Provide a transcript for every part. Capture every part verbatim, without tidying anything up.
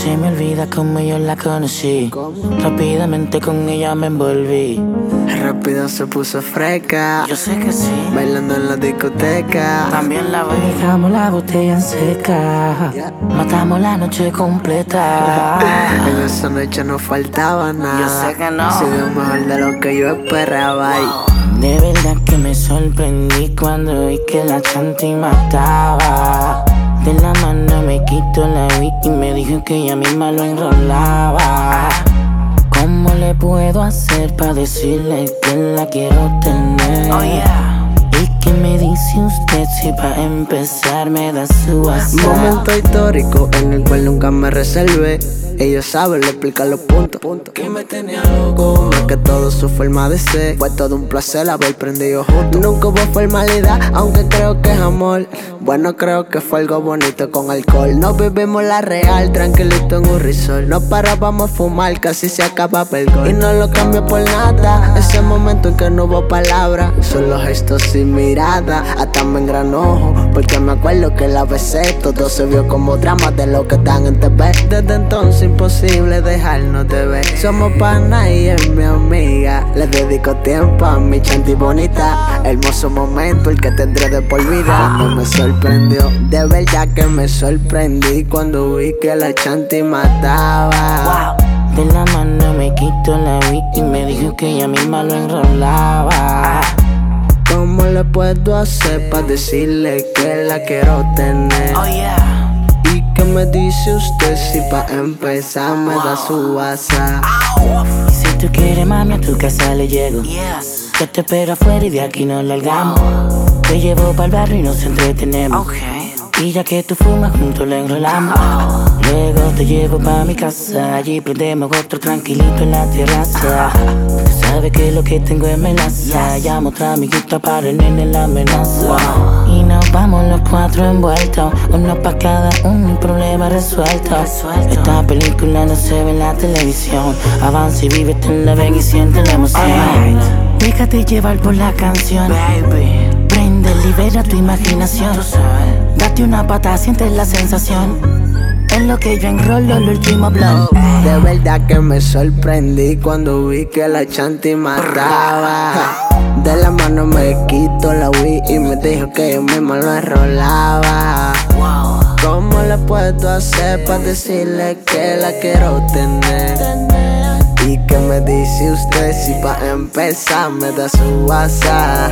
se me olvida cómo yo la conocí. ¿Cómo? Rápidamente con ella me envolví. Rápido se puso fresca, Yo sé que sí, bailando en la discoteca. también la vi. Dejamos la botella en seca, Yeah. matamos la noche completa. En esa noche no faltaba nada. Yo sé que no. Se dio mejor de lo que yo esperaba. Y De verdad que me sorprendí cuando vi que la chanti mataba. De la mano me quitó la vi y me dijo que ella misma lo enrolaba. ¿Cómo le puedo hacer para decirle que la quiero tener? Oh yeah. ¿Y qué me dice usted si para empezar me da su WhatsApp? momento histórico en el cual nunca me reservé. Ellos saben, le explican los puntos que me tenía loco. más que todo su forma de ser. Fue todo un placer haber prendido juntos. Nunca hubo formalidad, aunque creo que es amor. Bueno, creo que fue algo bonito con alcohol. Nos vivimos la real, tranquilito en un resort. No parábamos a fumar, casi se acababa el gol. Y no lo cambio por nada. Ese momento en que no hubo palabras, solo gestos y miradas. Hasta me engranojo, porque me acuerdo que la besé. Todo se vio como drama de lo que están en T V. Desde entonces imposible dejarnos de ver. Somos pana y es mi amiga. Le dedico tiempo a mi chanti bonita. Hermoso momento el que tendré de por vida. Cuando me sorprendió, de verdad que me sorprendí cuando vi que la chanti mataba. Wow. De la mano me quitó la vi y me dijo que ella misma lo enrolaba. ¿Cómo le puedo hacer para decirle que la quiero tener? Oh yeah. ¿Y qué me dice usted si pa' empezar me da su WhatsApp? Si tú quieres, mami, a tu casa le llego. Yes. Yo te espero afuera y de aquí nos largamos. Te llevo pa'l barrio y nos entretenemos. Okay. Y ya que tú fumas, juntos lo enrolamos. Luego te llevo pa' mi casa. Allí prendemos otro tranquilito en la terraza. Tú sabes que lo que tengo es melaza. Llamo otra amiguita para el nene la amenaza. Y nos vamos los cuatro envueltos, uno pa' cada uno y problema resuelto. Esta película no se ve en la televisión. Avanza y vívete en la ven y siente la emoción. Déjate llevar por la canción, Baby. prende, libera tu imaginación. Date una pata, sientes la sensación. En lo que yo enrolo el último blog. De verdad que me sorprendí cuando vi que la chanti mataba. De la mano me quito la Wii y me dijo que yo mismo lo enrolaba. Wow. ¿Cómo le puedo hacer para decirle que la quiero tener? ¿Y qué me dice usted si pa' empezar me da su WhatsApp?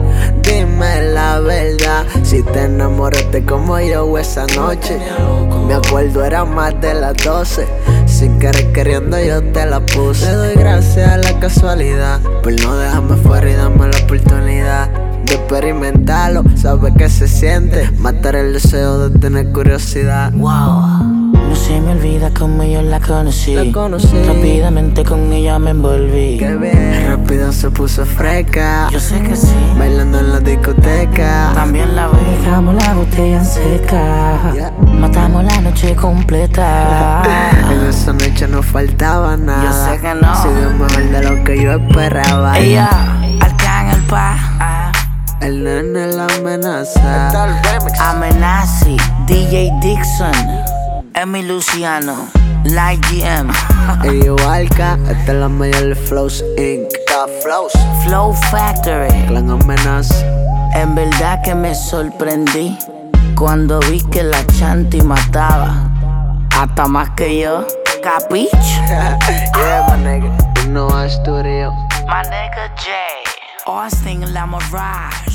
Dime la verdad, si te enamoraste como yo esa noche. Me acuerdo era más de las doce. Sin querer queriendo yo te la puse. Le doy gracias a la casualidad por no dejarme fuera y darme la oportunidad de experimentarlo. Sabe que se siente matar el deseo de tener curiosidad. Wow. No se me olvida cómo yo la conocí. La conocí. Rápidamente con ella me envolví. Qué bien. Rápido se puso fresca, Yo sé que sí, bailando en la discoteca. también la vi. Dejamos la botella en seca, Yeah. matamos la noche completa. En esa noche no faltaba nada. Yo sé que no. Se dio mejor de lo que yo esperaba. Ella. Arcángel pa. El nene la amenaza. Amenazi. D J Dixon. Emi Luciano. Light G M. Y yo Alca, esta es la mayor de Flows incorporated. Flows. Flow Factory. Clan amenaza. En verdad que me sorprendí cuando vi que la chanti mataba. Hasta más que yo. Capich. Yeah, my nigga. You know I studio. My nigga J. Austin La Mirage.